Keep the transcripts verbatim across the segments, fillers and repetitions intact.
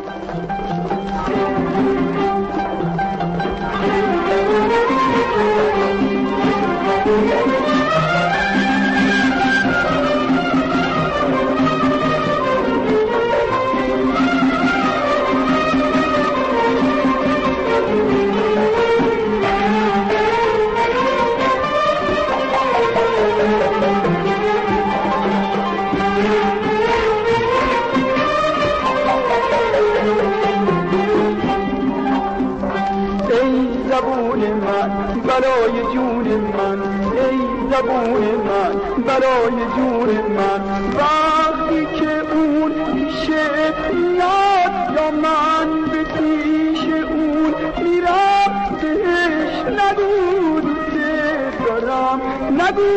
زبون من برای جون من، ای زبون من برای جون من. وقتی که اون پیشه میاد یا من به پیش اون میرم، بهش نگو دوست دارم، نگو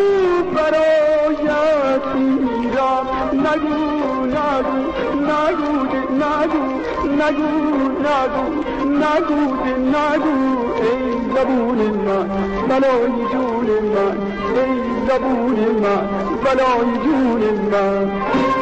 برایت میرم، نگو نگو نگو نگو نگو نگو نگو نگو. ای زبون من بلای جون من، ای زبون من بلای جون من.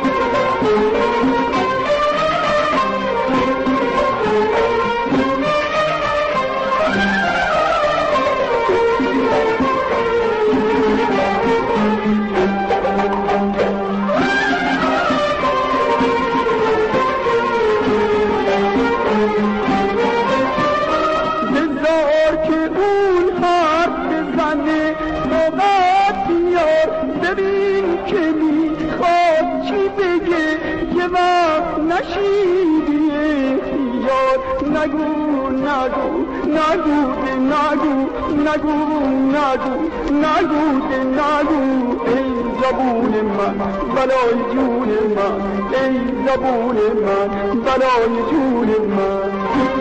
ببین که میخواد چی بگه، یه وقت نشیدی یاد. نگو نگو نگو نگو نگو نگو نگو نگو. ای زبون من بلای جون من، ای زبون من بلای جون من.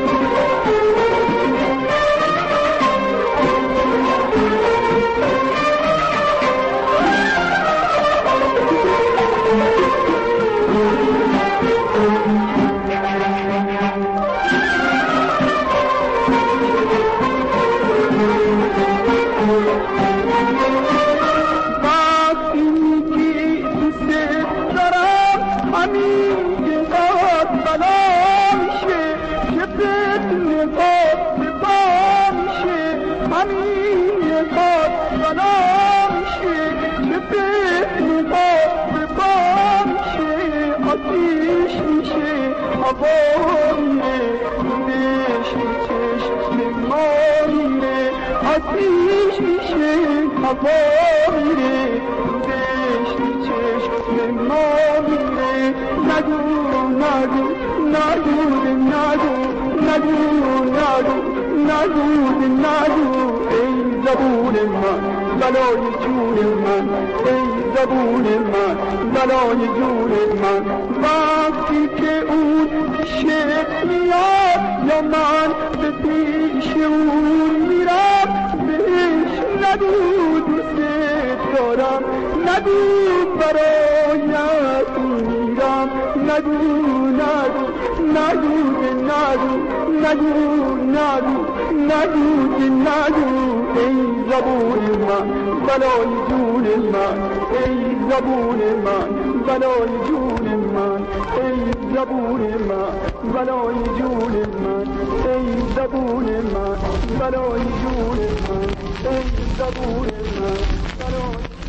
آتیش میشه هوا میره، دشت چشم ما میره. نگو نگو نگو نگو نگو نگو نگو نگو. ای زبون من بلای جون من، ای زبون من بلای جون من. وقتی که اون پیشه میاد یا من به پیش اون میرم، بهش نگو دوست دارم، نگو برایت میرم، نگو نگو نگو نگو نگو نگو نگو نگو. ای زبون من بلای جون من، ای زبون من بلای جون من، ای زبون من بلای جون من، ای زبون من بلای جون من، ای زبون من بلای